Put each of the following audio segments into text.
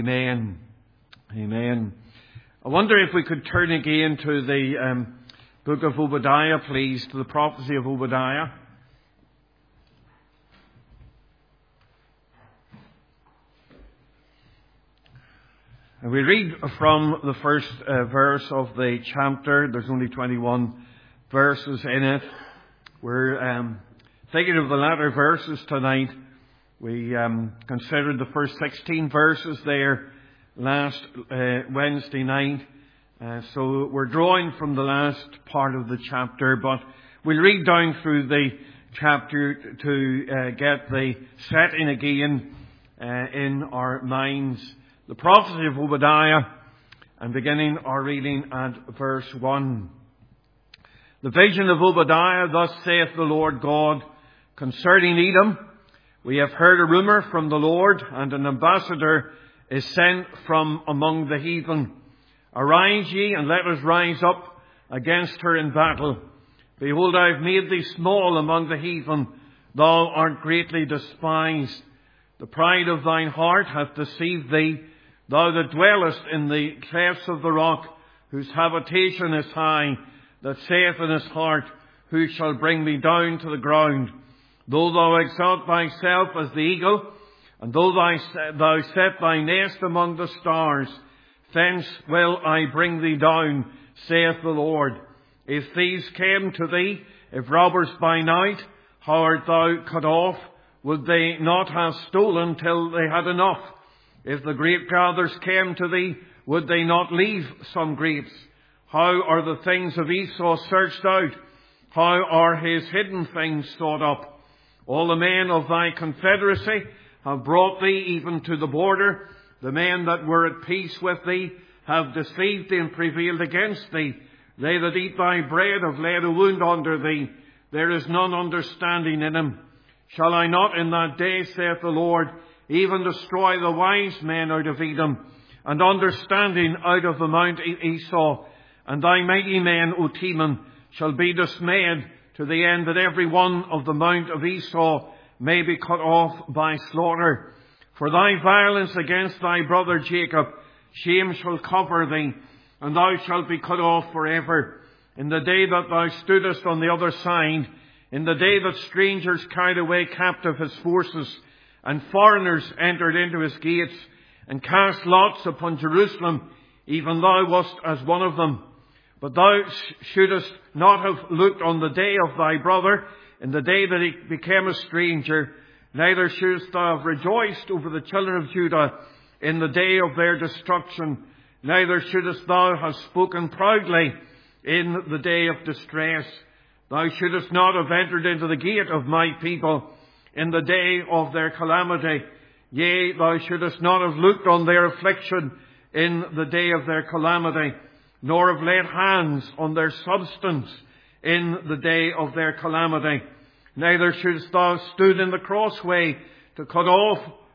Amen. Amen. I wonder if we could turn again to the book of Obadiah, please, to the prophecy of Obadiah. And we read from the first verse of the chapter. There's only 21 verses in it. We're thinking of the latter verses tonight. We considered the first 16 verses there last Wednesday night. So we're drawing from the last part of the chapter, but we'll read down through the chapter to get the setting again in our minds. The prophecy of Obadiah, and beginning our reading at verse 1. The vision of Obadiah, thus saith the Lord God, concerning Edom. We have heard a rumour from the Lord, and an ambassador is sent from among the heathen. Arise ye, and let us rise up against her in battle. Behold, I have made thee small among the heathen. Thou art greatly despised. The pride of thine heart hath deceived thee. Thou that dwellest in the clefts of the rock, whose habitation is high, that saith in his heart, who shall bring me down to the ground? Though thou exalt thyself as the eagle, and though thou set thy nest among the stars, thence will I bring thee down, saith the Lord. If thieves came to thee, if robbers by night, how art thou cut off? Would they not have stolen till they had enough? If the grape gatherers came to thee, would they not leave some grapes? How are the things of Esau searched out? How are his hidden things sought up? All the men of thy confederacy have brought thee even to the border. The men that were at peace with thee have deceived thee and prevailed against thee. They that eat thy bread have laid a wound under thee. There is none understanding in him. Shall I not in that day, saith the Lord, even destroy the wise men out of Edom, and understanding out of the mount Esau? And thy mighty men, O Teman, shall be dismayed, to the end that every one of the mount of Esau may be cut off by slaughter. For thy violence against thy brother Jacob, shame shall cover thee, and thou shalt be cut off forever. In the day that thou stoodest on the other side, in the day that strangers carried away captive his forces, and foreigners entered into his gates, and cast lots upon Jerusalem, even thou wast as one of them. But thou shouldest not have looked on the day of thy brother, in the day that he became a stranger, neither shouldest thou have rejoiced over the children of Judah in the day of their destruction, neither shouldest thou have spoken proudly in the day of distress. Thou shouldest not have entered into the gate of my people in the day of their calamity. Yea, thou shouldest not have looked on their affliction in the day of their calamity, nor have laid hands on their substance in the day of their calamity. Neither shouldest thou have stood in the crossway to cut off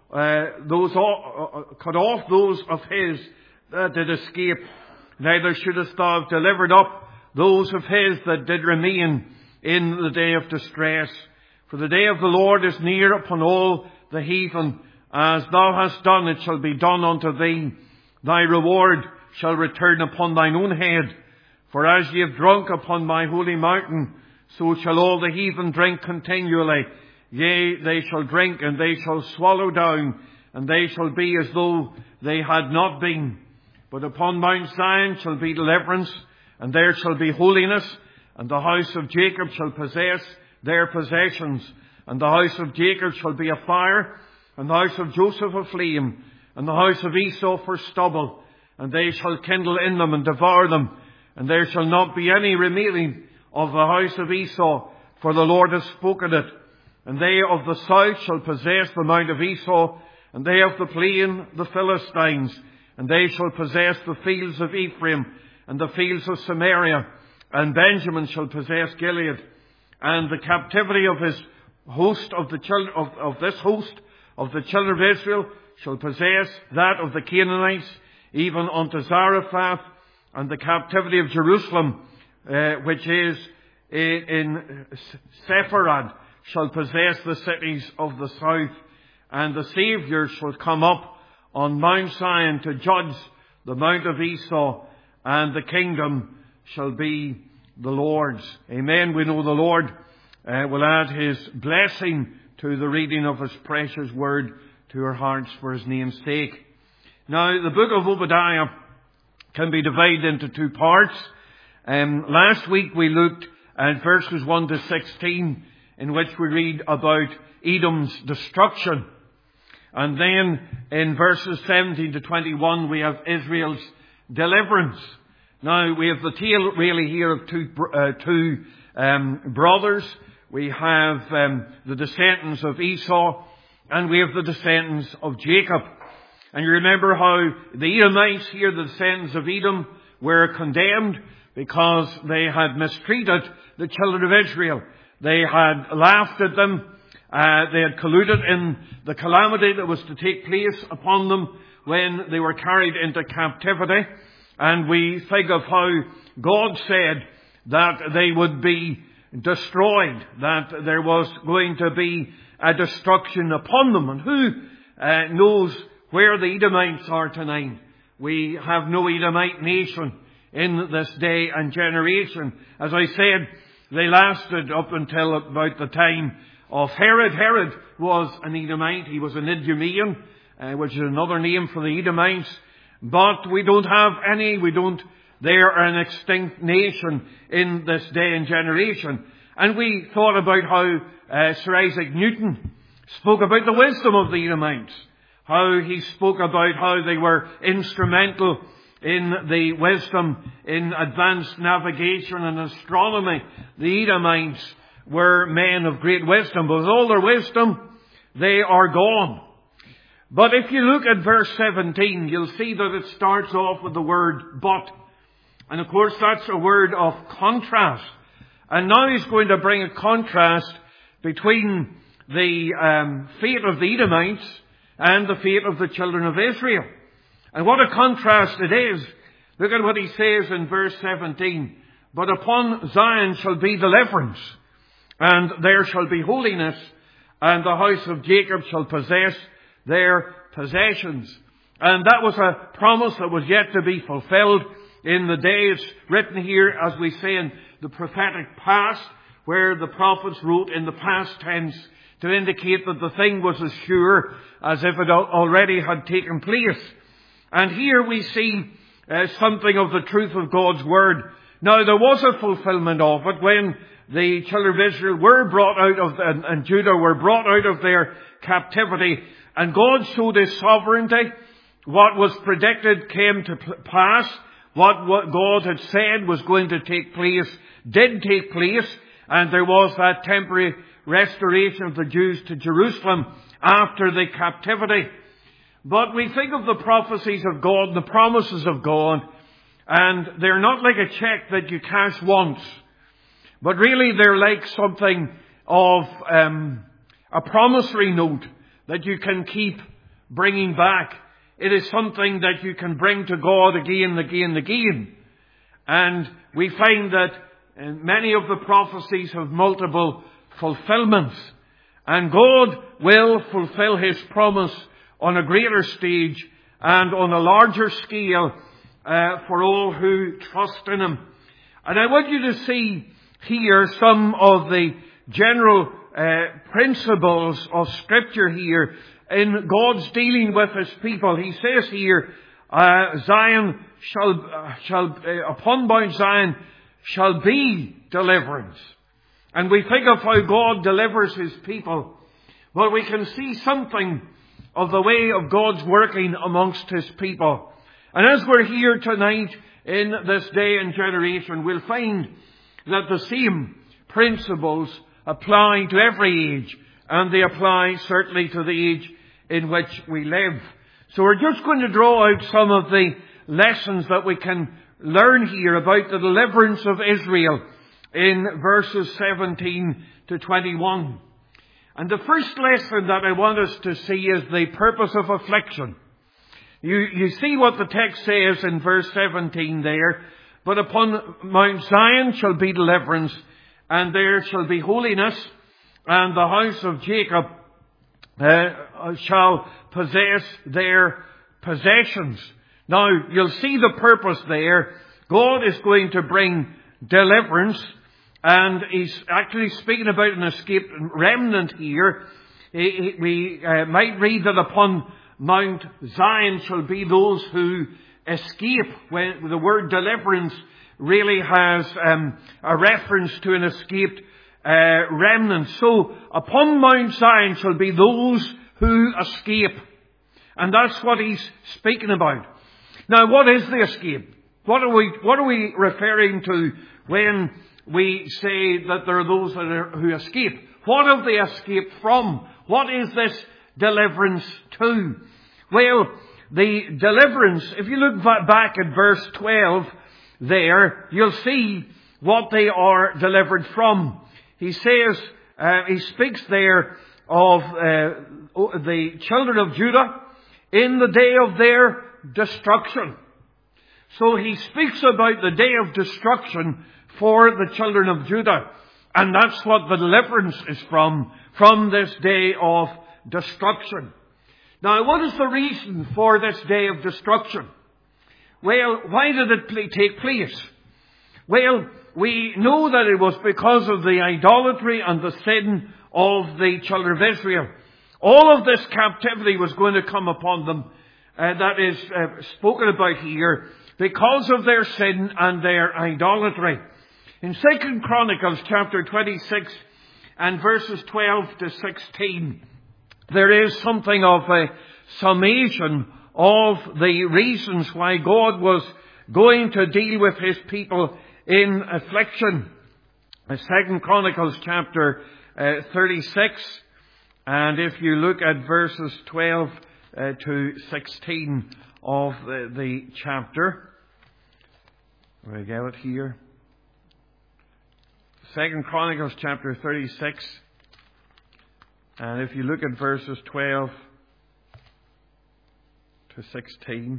those of his that did escape. Neither shouldest thou have delivered up those of his that did remain in the day of distress. For the day of the Lord is near upon all the heathen. As thou hast done, it shall be done unto thee. Thy reward shall return upon thine own head. For as ye have drunk upon my holy mountain, so shall all the heathen drink continually. Yea, they shall drink, and they shall swallow down, and they shall be as though they had not been. But upon Mount Zion shall be deliverance, and there shall be holiness, and the house of Jacob shall possess their possessions. And the house of Jacob shall be a fire, and the house of Joseph a flame, and the house of Esau for stubble. And they shall kindle in them and devour them. And there shall not be any remaining of the house of Esau, for the Lord has spoken it. And they of the south shall possess the mount of Esau, and they of the plain the Philistines. And they shall possess the fields of Ephraim, and the fields of Samaria. And Benjamin shall possess Gilead. And the captivity of his host of the children of this host of the children of Israel shall possess that of the Canaanites, even unto Zarephath. And the captivity of Jerusalem, which is in Sepharad, shall possess the cities of the south. And the Saviour shall come up on Mount Zion to judge the mount of Esau, and the kingdom shall be the Lord's. Amen. We know the Lord will add His blessing to the reading of His precious word to our hearts for His name's sake. Now, the book of Obadiah can be divided into two parts. Last week we looked at verses 1 to 16, in which we read about Edom's destruction. And then in verses 17 to 21 we have Israel's deliverance. Now, we have the tale really here of two brothers. We have the descendants of Esau, and we have the descendants of Jacob. And you remember how the Edomites here, the descendants of Edom, were condemned because they had mistreated the children of Israel. They had laughed at them. They had colluded in the calamity that was to take place upon them when they were carried into captivity. And we think of how God said that they would be destroyed, that there was going to be a destruction upon them. And who knows where the Edomites are tonight? We have no Edomite nation in this day and generation. As I said, they lasted up until about the time of Herod. Herod was an Edomite. He was an Idumean, which is another name for the Edomites. But we don't have any. They are an extinct nation in this day and generation. And we thought about how Sir Isaac Newton spoke about the wisdom of the Edomites. How he spoke about how they were instrumental in the wisdom in advanced navigation and astronomy. The Edomites were men of great wisdom, but with all their wisdom, they are gone. But if you look at verse 17, you'll see that it starts off with the word but. And of course, that's a word of contrast. And now he's going to bring a contrast between the fate of the Edomites and the fate of the children of Israel. And what a contrast it is. Look at what he says in verse 17. But upon Zion shall be deliverance, and there shall be holiness, and the house of Jacob shall possess their possessions. And that was a promise that was yet to be fulfilled in the days written here, as we say, in the prophetic past, where the prophets wrote in the past tense to indicate that the thing was as sure as if it already had taken place. And here we see something of the truth of God's word. Now, there was a fulfillment of it when the children of Israel were brought out of, and Judah were brought out of their captivity. And God showed His sovereignty. What was predicted came to pass. What God had said was going to take place did take place. And there was that temporary restoration of the Jews to Jerusalem after the captivity. But we think of the prophecies of God, the promises of God, and they're not like a check that you cash once. But really they're like something of a promissory note that you can keep bringing back. It is something that you can bring to God again and again and again. And we find that many of the prophecies have multiple fulfillments. And God will fulfill His promise on a greater stage and on a larger scale for all who trust in Him. And I want you to see here some of the general principles of Scripture here in God's dealing with His people. He says here, Zion upon Mount Zion shall be deliverance. And we think of how God delivers His people. Well, we can see something of the way of God's working amongst His people. And as we're here tonight in this day and generation, we'll find that the same principles apply to every age, and they apply certainly to the age in which we live. So we're just going to draw out some of the lessons that we can learn here about the deliverance of Israel in verses 17 to 21. And the first lesson that I want us to see is the purpose of affliction. You see what the text says in verse 17 there. But upon Mount Zion shall be deliverance, and there shall be holiness, and the house of Jacob shall possess their possessions. Now, you'll see the purpose there. God is going to bring deliverance, and He's actually speaking about an escaped remnant here. We might read that upon Mount Zion shall be those who escape, when the word deliverance really has a reference to an escaped remnant. So, upon Mount Zion shall be those who escape. And that's what he's speaking about. Now, what is the escape? What are we referring to when we say that there are those who escape? What have they escaped from? What is this deliverance to? Well, the deliverance, if you look back at verse 12 there, you'll see what they are delivered from. He says, he speaks there of the children of Judah in the day of their destruction. So he speaks about the day of destruction for the children of Judah. And that's what the deliverance is from this day of destruction. Now, what is the reason for this day of destruction? Well, why did it take place? Well, we know that it was because of the idolatry and the sin of the children of Israel. All of this captivity was going to come upon them. That is spoken about here because of their sin and their idolatry. In 2 Chronicles chapter 26 and verses 12 to 16, there is something of a summation of the reasons why God was going to deal with His people in affliction. 2 Chronicles chapter 36, and if you look at verses 12 to 16 of the chapter, we get it here. 2 Chronicles chapter 36, and if you look at verses 12 to 16,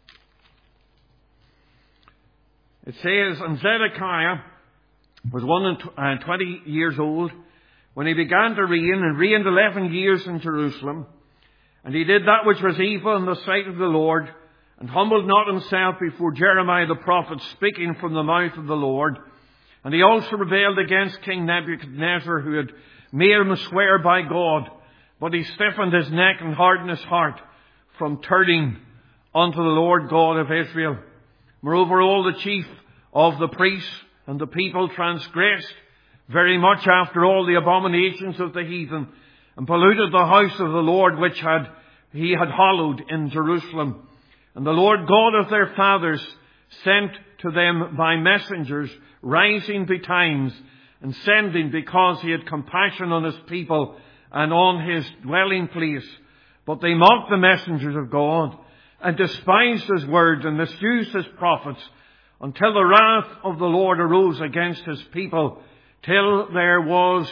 it says, and Zedekiah was 120 years old when he began to reign, and reigned 11 years in Jerusalem. And he did that which was evil in the sight of the Lord, and humbled not himself before Jeremiah the prophet, speaking from the mouth of the Lord. And he also rebelled against King Nebuchadnezzar, who had made him swear by God. But he stiffened his neck and hardened his heart from turning unto the Lord God of Israel. Moreover, all the chief of the priests and the people transgressed very much after all the abominations of the heathen, and polluted the house of the Lord which he had hallowed in Jerusalem. And the Lord God of their fathers sent to them by messengers, rising betimes, and sending, because he had compassion on his people and on his dwelling place. But they mocked the messengers of God, and despised his words, and misused his prophets, until the wrath of the Lord arose against his people, till there was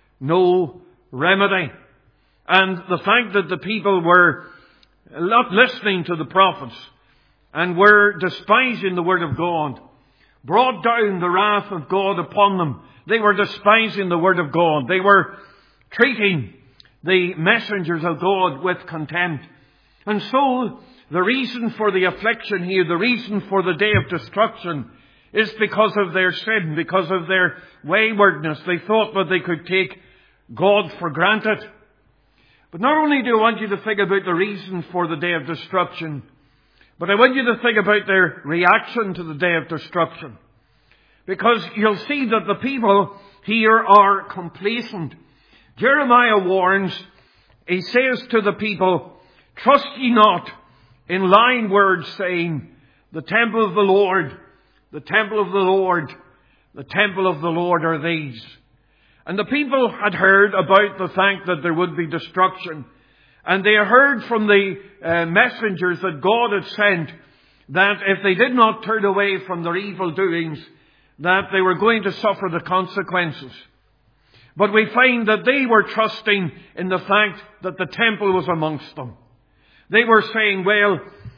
no remedy. And the fact that the people were not listening to the prophets and were despising the word of God brought down the wrath of God upon them. They were despising the word of God. They were treating the messengers of God with contempt. And so the reason for the affliction here, the reason for the day of destruction, is because of their sin, because of their waywardness. They thought that they could take God for granted. But not only do I want you to think about the reason for the day of destruction, but I want you to think about their reaction to the day of destruction. Because you'll see that the people here are complacent. Jeremiah warns, he says to the people, trust ye not in lying words, saying, the temple of the Lord, the temple of the Lord, the temple of the Lord are these. And the people had heard about the fact that there would be destruction. And they heard from the messengers that God had sent that if they did not turn away from their evil doings, that they were going to suffer the consequences. But we find that they were trusting in the fact that the temple was amongst them. They were saying, well,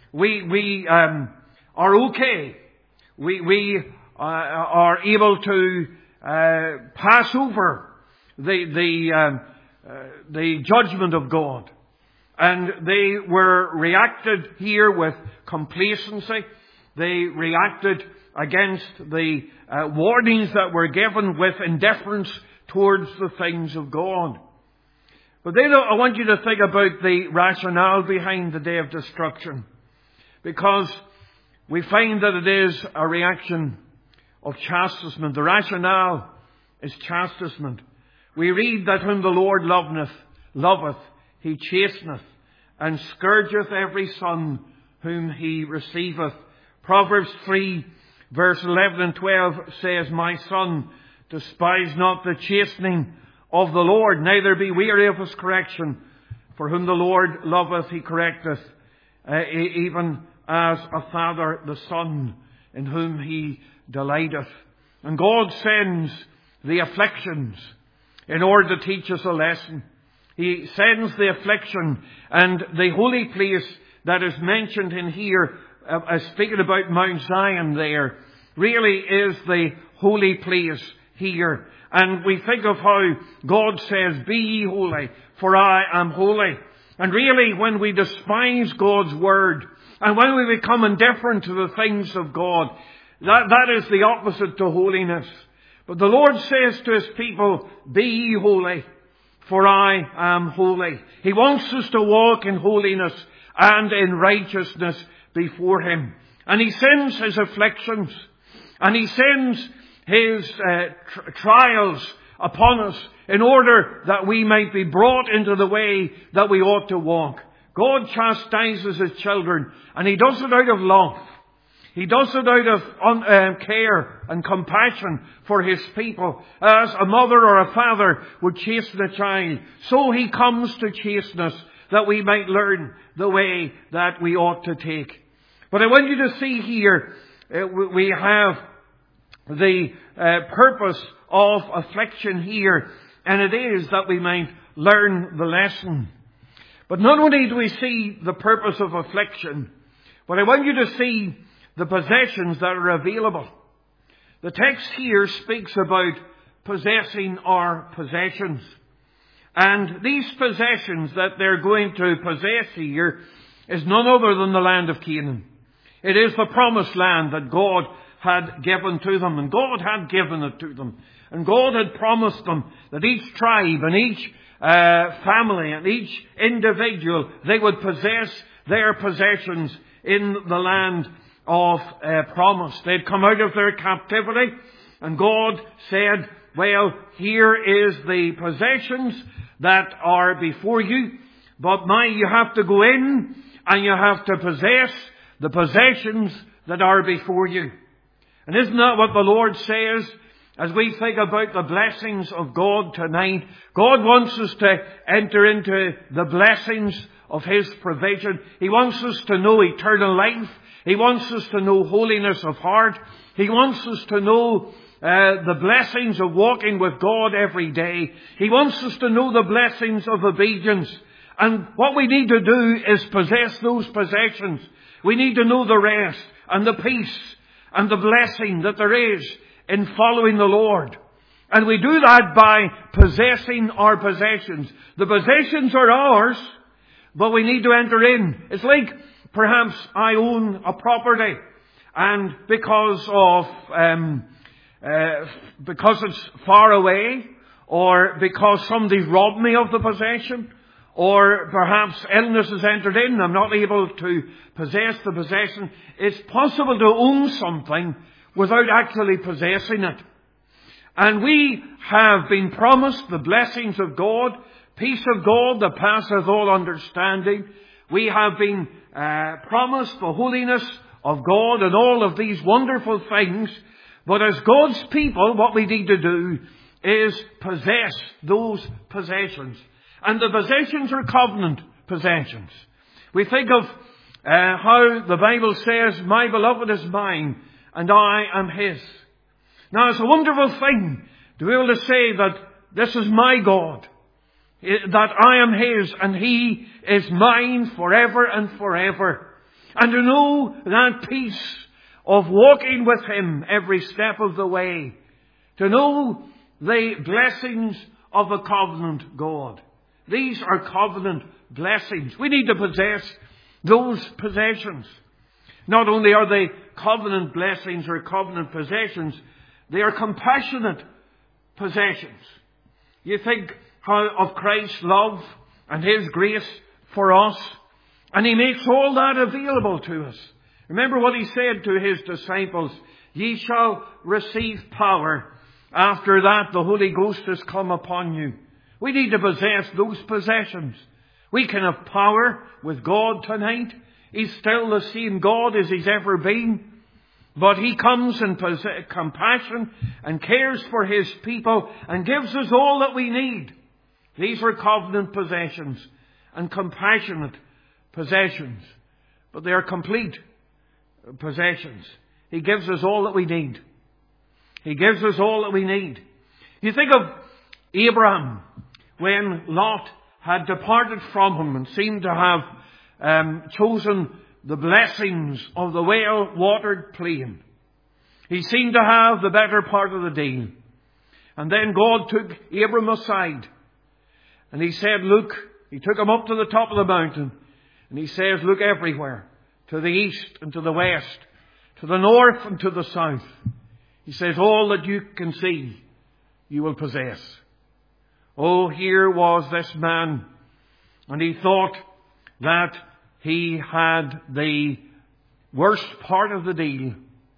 we are okay. We are able to pass over the judgment of God. And they were reacted here with complacency. They reacted against the warnings that were given with indifference towards the things of God. But then I want you to think about the rationale behind the day of destruction. Because we find that it is a reaction of chastisement. The rationale is chastisement. We read that whom the Lord loveth, he chasteneth, and scourgeth every son whom he receiveth. Proverbs 3, verse 11 and 12 says, My son, despise not the chastening of the Lord, neither be weary of his correction. For whom the Lord loveth, he correcteth, even as a father the son in whom he delighteth. And God sends the afflictions in order to teach us a lesson. He sends the affliction, and the holy place that is mentioned in here, speaking about Mount Zion there, really is the holy place here. And we think of how God says, Be ye holy, for I am holy. And really, when we despise God's word, and when we become indifferent to the things of God, that is the opposite to holiness. But the Lord says to his people, Be ye holy, for I am holy. He wants us to walk in holiness and in righteousness before him. And he sends his afflictions, and he sends his trials upon us in order that we might be brought into the way that we ought to walk. God chastises his children, and he does it out of love. He does it out of care and compassion for his people. As a mother or a father would chasten a child, so he comes to chasten us that we might learn the way that we ought to take. But I want you to see here, we have the purpose of affliction here, and it is that we might learn the lesson. But not only do we see the purpose of affliction, but I want you to see the possessions that are available. The text here speaks about possessing our possessions. And these possessions that they're going to possess here is none other than the land of Canaan. It is the promised land that God had given to them, and God had given it to them. And God had promised them that each tribe and each family and each individual, they would possess their possessions in the land of promise. They'd come out of their captivity, and God said, well, here is the possessions that are before you, but now you have to go in and you have to possess the possessions that are before you. And isn't that what the Lord says as we think about the blessings of God tonight? God wants us to enter into the blessings of his provision. He wants us to know eternal life. He wants us to know holiness of heart. He wants us to know the blessings of walking with God every day. He wants us to know the blessings of obedience. And what we need to do is possess those possessions. We need to know the rest and the peace and the blessing that there is in following the Lord. And we do that by possessing our possessions. The possessions are ours, but we need to enter in. It's like perhaps I own a property, and because it's far away, or because somebody's robbed me of the possession, or perhaps illness has entered in, I'm not able to possess the possession. It's possible to own something without actually possessing it. And we have been promised the blessings of God, peace of God that passeth all understanding. We have been promised the holiness of God and all of these wonderful things. But as God's people, what we need to do is possess those possessions. And the possessions are covenant possessions. We think of how the Bible says, my beloved is mine, and I am his. Now it's a wonderful thing to be able to say that this is my God, that I am his, and he is mine forever and forever. And to know that peace of walking with him every step of the way. To know the blessings of a covenant God. These are covenant blessings. We need to possess those possessions. Not only are they covenant blessings or covenant possessions, they are compassionate possessions. You think of Christ's love and His grace for us, and He makes all that available to us. Remember what He said to His disciples, "Ye shall receive power. After that the Holy Ghost has come upon you." We need to possess those possessions. We can have power with God tonight. He's still the same God as He's ever been. But He comes in compassion and cares for His people and gives us all that we need. These are covenant possessions and compassionate possessions. But they are complete possessions. He gives us all that we need. He gives us all that we need. You think of Abraham when Lot had departed from him and seemed to have chosen the blessings of the well-watered plain. He seemed to have the better part of the deal. And then God took Abram aside. And He said, look, He took him up to the top of the mountain. And He says, look everywhere. To the east and to the west. To the north and to the south. He says, all that you can see, you will possess. Oh, here was this man. And he thought that he had the worst part of the deal.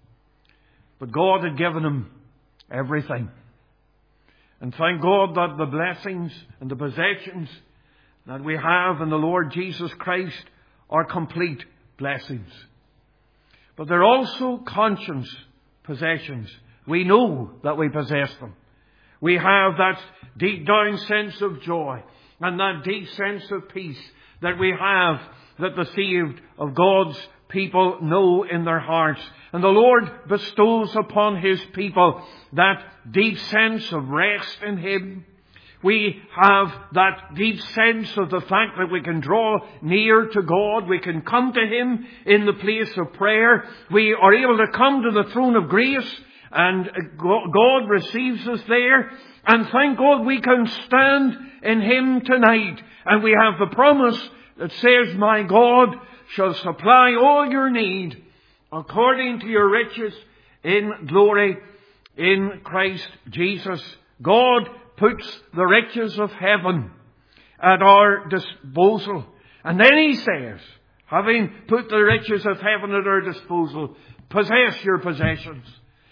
But God had given him everything. And thank God that the blessings and the possessions that we have in the Lord Jesus Christ are complete blessings. But they're also conscience possessions. We know that we possess them. We have that deep down sense of joy and that deep sense of peace that we have, that the saved of God's people know in their hearts. And the Lord bestows upon His people that deep sense of rest in Him. We have that deep sense of the fact that we can draw near to God. We can come to Him in the place of prayer. We are able to come to the throne of grace, and God receives us there. And thank God we can stand in Him tonight. And we have the promise that says, my God shall supply all your need according to your riches in glory in Christ Jesus. God puts the riches of heaven at our disposal. And then He says, having put the riches of heaven at our disposal, possess your possessions.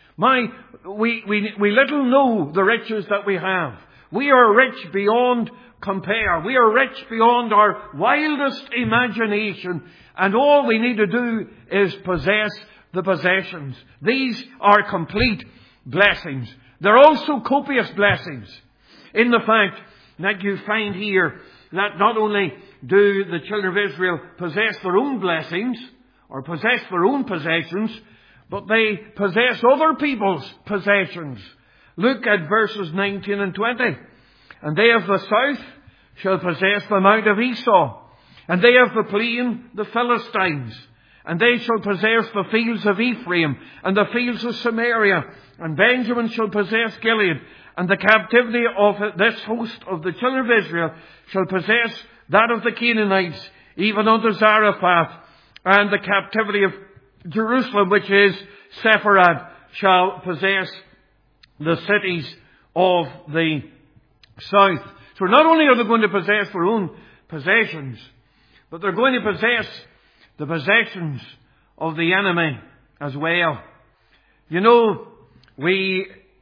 We little know the riches that we have. We are rich beyond compare. We are rich beyond our wildest imagination. And all we need to do is possess the possessions. These are complete blessings. They're also copious blessings, in the fact that you find here that not only do the children of Israel possess their own blessings or possess their own possessions, but they possess other people's possessions. Look at verses 19 and 20. And they of the south shall possess the mount of Esau, and they of the plain the Philistines. And they shall possess the fields of Ephraim, and the fields of Samaria. And Benjamin shall possess Gilead. And the captivity of this host of the children of Israel shall possess that of the Canaanites, even unto Zarephath. And the captivity of Jerusalem, which is Sepharad, shall possess the cities of the south. So not only are they going to possess their own possessions, but they're going to possess the possessions of the enemy as well. You know, we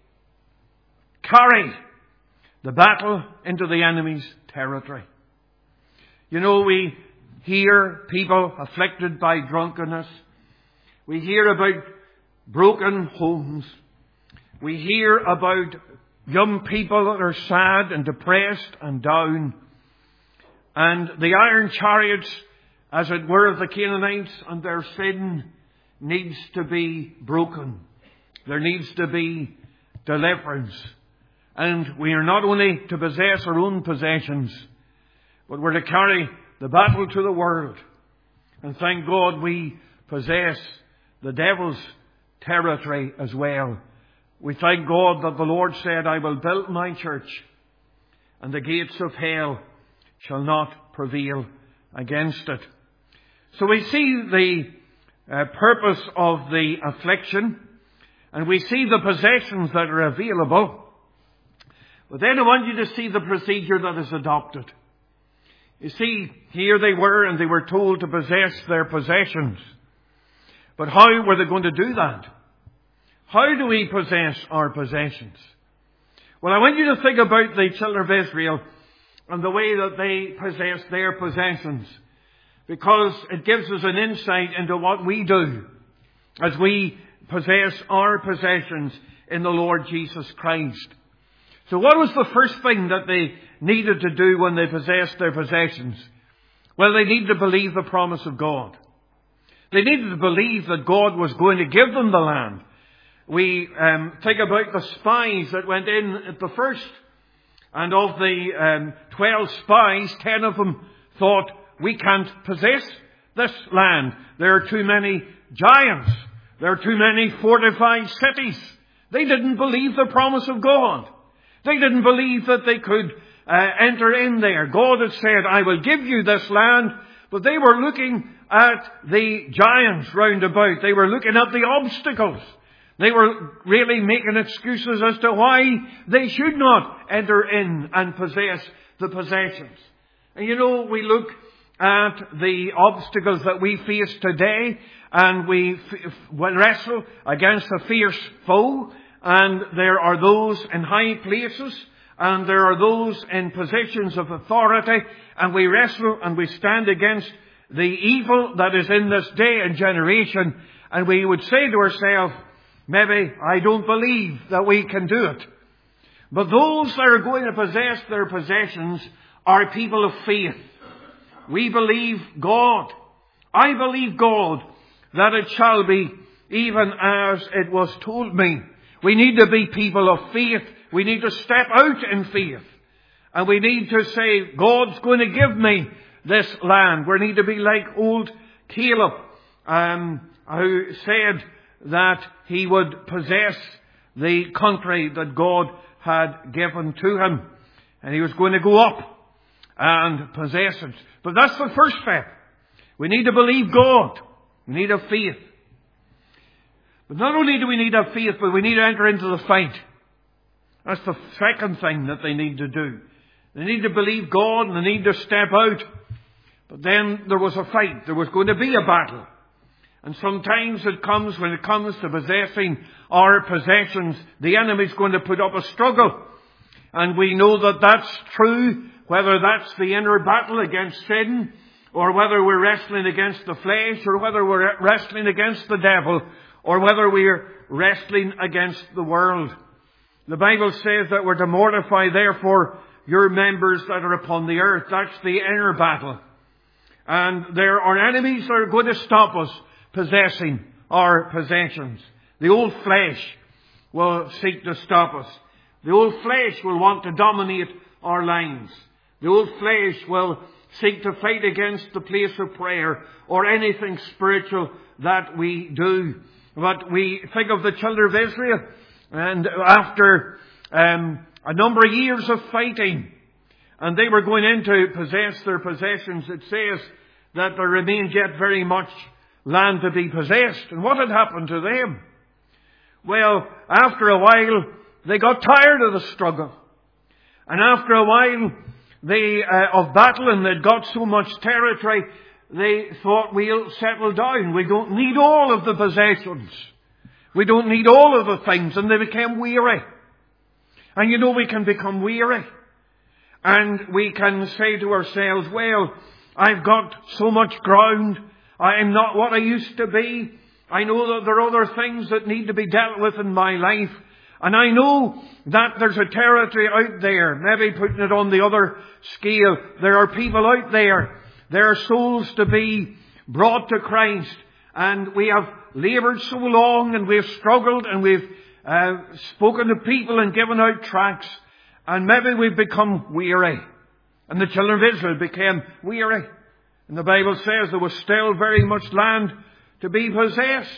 carry the battle into the enemy's territory. You know, we hear people afflicted by drunkenness. We hear about broken homes. We hear about young people that are sad and depressed and down. And the iron chariots, as it were, of the Canaanites and their sin needs to be broken. There needs to be deliverance. And we are not only to possess our own possessions, but we're to carry the battle to the world. And thank God we possess the devil's territory as well. We thank God that the Lord said, I will build my church, and the gates of hell shall not prevail against it. So we see the purpose of the affliction, and we see the possessions that are available. But then I want you to see the procedure that is adopted. You see, here they were, and they were told to possess their possessions. But how were they going to do that? How do we possess our possessions? Well, I want you to think about the children of Israel and the way that they possess their possessions, because it gives us an insight into what we do as we possess our possessions in the Lord Jesus Christ. So what was the first thing that they needed to do when they possessed their possessions? Well, they needed to believe the promise of God. They needed to believe that God was going to give them the land. We think about the spies that went in at the first. And of the 12 spies, 10 of them thought, we can't possess this land. There are too many giants. There are too many fortified cities. They didn't believe the promise of God. They didn't believe that they could enter in there. God had said, I will give you this land. But they were looking at the giants round about. They were looking at the obstacles. They were really making excuses as to why they should not enter in and possess the possessions. And you know, we look at the obstacles that we face today, and we wrestle against a fierce foe, and there are those in high places, and there are those in positions of authority, and we wrestle and we stand against the evil that is in this day and generation, and we would say to ourselves, maybe I don't believe that we can do it. But those that are going to possess their possessions are people of faith. We believe God. I believe God that it shall be even as it was told me. We need to be people of faith. We need to step out in faith. And we need to say, God's going to give me this land. We need to be like old Caleb, who said that he would possess the country that God had given to him. And he was going to go up and possess it. But that's the first step. We need to believe God. We need a faith. But not only do we need a faith, but we need to enter into the fight. That's the second thing that they need to do. They need to believe God and they need to step out. But then there was a fight. There was going to be a battle. And sometimes it comes, when it comes to possessing our possessions, the enemy's going to put up a struggle. And we know that that's true, whether that's the inner battle against sin, or whether we're wrestling against the flesh, or whether we're wrestling against the devil, or whether we're wrestling against the world. The Bible says that we're to mortify, therefore, your members that are upon the earth. That's the inner battle. And there are enemies that are going to stop us possessing our possessions. The old flesh will seek to stop us. The old flesh will want to dominate our lives. The old flesh will seek to fight against the place of prayer or anything spiritual that we do. But we think of the children of Israel, and after a number of years of fighting, and they were going in to possess their possessions, it says that there remained yet very much land to be possessed. And what had happened to them? Well, after a while, they got tired of the struggle. And after a while of battle, and they'd got so much territory, they thought, we'll settle down. We don't need all of the possessions. We don't need all of the things. And they became weary. And you know, we can become weary. And we can say to ourselves, well, I've got so much ground. I am not what I used to be. I know that there are other things that need to be dealt with in my life. And I know that there's a territory out there. Maybe putting it on the other scale. There are people out there. There are souls to be brought to Christ. And we have laboured so long, and we've struggled, and we've spoken to people and given out tracts. And maybe we've become weary. And the children of Israel became weary. And the Bible says there was still very much land to be possessed.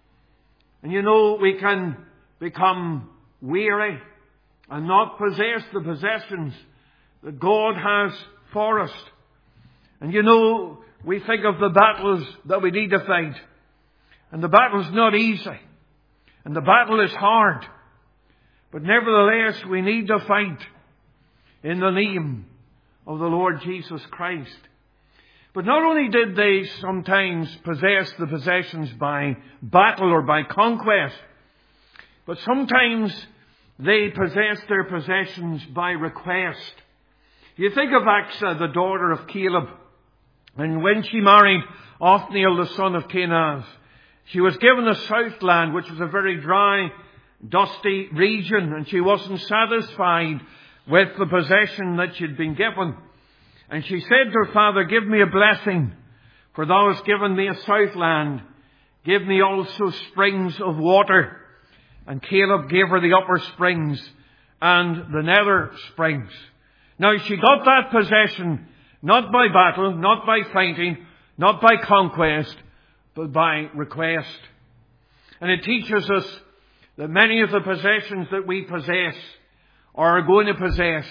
And you know, we can become weary and not possess the possessions that God has for us. And you know, we think of the battles that we need to fight. And the battle's not easy. And the battle is hard. But nevertheless, we need to fight in the name of the Lord Jesus Christ. But not only did they sometimes possess the possessions by battle or by conquest, but sometimes they possessed their possessions by request. You think of Achsah, the daughter of Caleb, and when she married Othniel, the son of Kenaz, she was given the southland, which was a very dry, dusty region, and she wasn't satisfied with the possession that she'd been given. And she said to her father, "Give me a blessing, for thou hast given me a southland. Give me also springs of water." And Caleb gave her the upper springs and the nether springs. Now she got that possession not by battle, not by fighting, not by conquest, but by request. And it teaches us that many of the possessions that we possess or are going to possess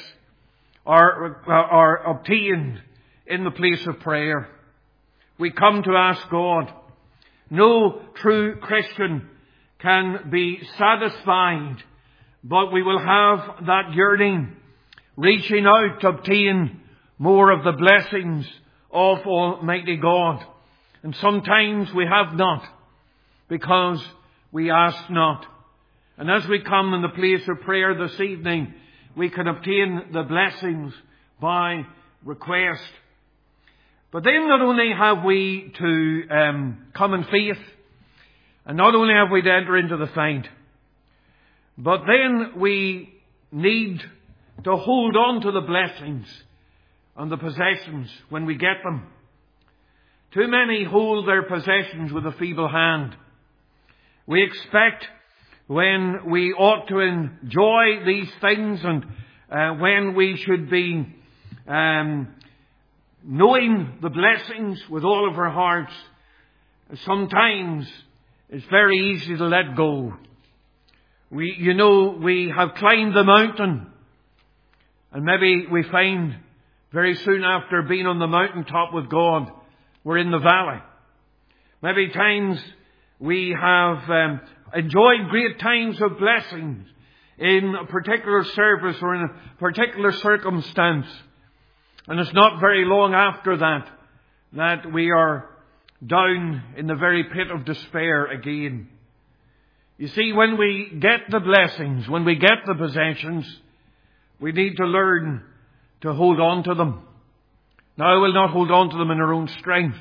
are obtained in the place of prayer. We come to ask God. No true Christian can be satisfied, but we will have that yearning, reaching out to obtain more of the blessings of Almighty God. And sometimes we have not, because we ask not. And as we come in the place of prayer this evening, we can obtain the blessings by request. But then not only have we to come in faith, and not only have we to enter into the fight, but then we need to hold on to the blessings and the possessions when we get them. Too many hold their possessions with a feeble hand. We expect when we ought to enjoy these things and when we should be knowing the blessings with all of our hearts, sometimes it's very easy to let go. We have climbed the mountain, and maybe we find very soon after being on the mountaintop with God, we're in the valley. Maybe times we have enjoyed great times of blessings in a particular service or in a particular circumstance. And it's not very long after that we are down in the very pit of despair again. You see, when we get the blessings, when we get the possessions, we need to learn to hold on to them. Now, we will not hold on to them in our own strength.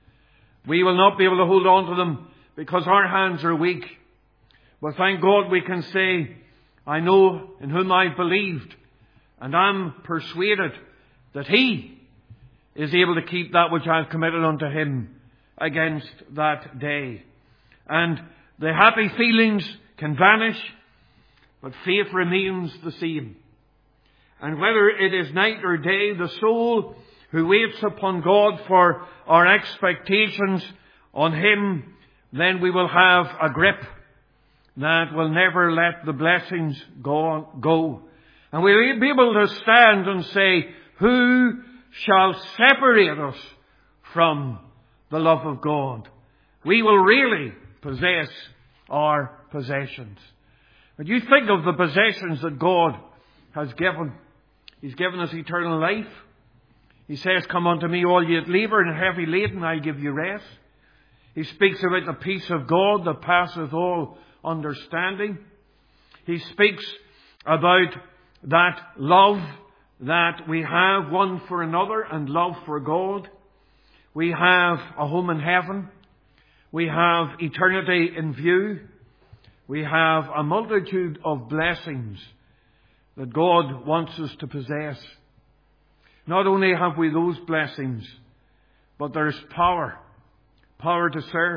We will not be able to hold on to them because our hands are weak. But thank God we can say, "I know in whom I believed, and am persuaded that He is able to keep that which I have committed unto Him against that day." And the happy feelings can vanish, but faith remains the same. And whether it is night or day, the soul who waits upon God for our expectations on Him, then we will have a grip that will never let the blessings go. And we'll be able to stand and say, "Who shall separate us from the love of God?" We will really possess our possessions. But you think of the possessions that God has given. He's given us eternal life. He says, "Come unto me, all ye that labour and are heavy laden, I'll give you rest." He speaks about the peace of God that passeth all understanding. He speaks about that love that we have one for another and love for God. We have a home in heaven. We have eternity in view. We have a multitude of blessings that God wants us to possess. Not only have we those blessings, but there's power. Power to serve.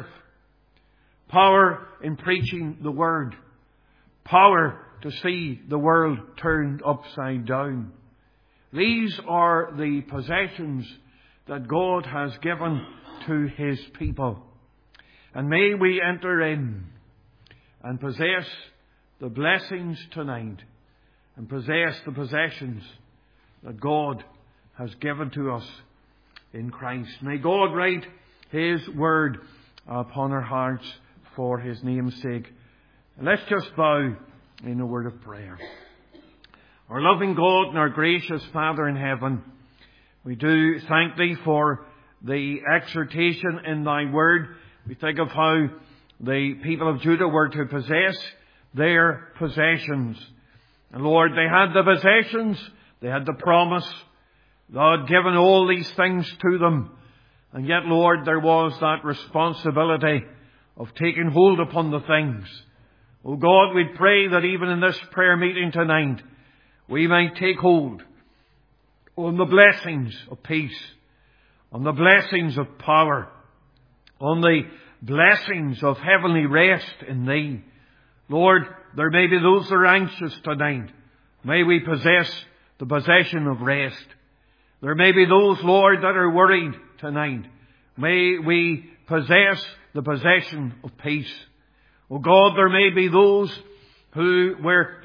Power in preaching the Word. Power to see the world turned upside down. These are the possessions that God has given to His people. And may we enter in and possess the blessings tonight and possess the possessions that God has given to us in Christ. May God write His word upon our hearts for His name's sake. Let's just bow in a word of prayer. Our loving God and our gracious Father in heaven, we do thank Thee for the exhortation in Thy word. We think of how the people of Judah were to possess their possessions. And Lord, they had the possessions, they had the promise. Thou had given all these things to them. And yet, Lord, there was that responsibility of taking hold upon the things. Oh God, we pray that even in this prayer meeting tonight, we might take hold on the blessings of peace, on the blessings of power, on the blessings of heavenly rest in Thee. Lord, there may be those that are anxious tonight. May we possess the possession of rest. There may be those, Lord, that are worried tonight. May we possess the possession of peace. Oh God, there may be those who were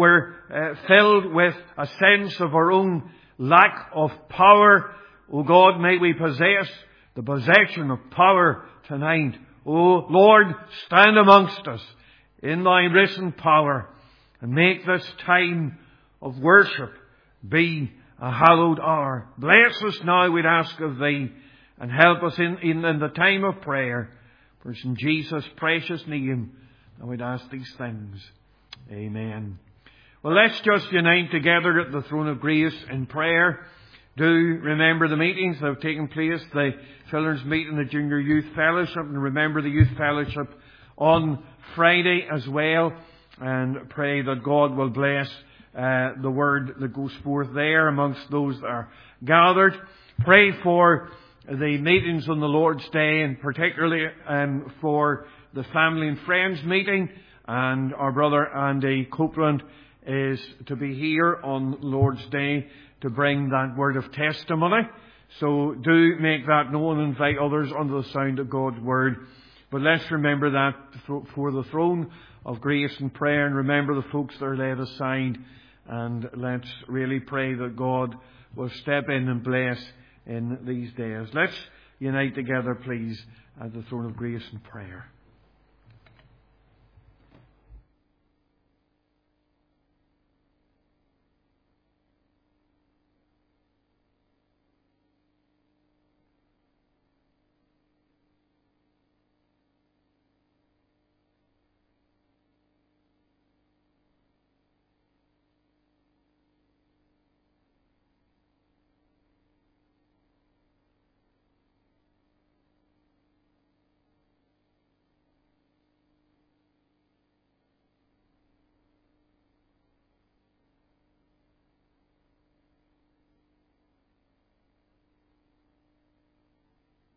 filled with a sense of our own lack of power. Oh God, may we possess the possession of power tonight. Oh Lord, stand amongst us in Thy risen power and make this time of worship be a hallowed hour. Bless us now, we'd ask of Thee, and help us in the time of prayer. For it's in Jesus' precious name that we'd ask these things. Amen. Well, let's just unite together at the throne of grace in prayer. Do remember the meetings that have taken place, the children's meeting, the junior youth fellowship, and remember the youth fellowship on Friday as well. And pray that God will bless the word that goes forth there amongst those that are gathered. Pray for the meetings on the Lord's Day, and particularly for the family and friends meeting. And our brother Andy Copeland is to be here on Lord's Day to bring that word of testimony. So do make that known and invite others under the sound of God's word. But let's remember that for the throne of grace and prayer, and remember the folks that are laid aside. And let's really pray that God will step in and bless in these days. Let's unite together, please, at the throne of grace and prayer.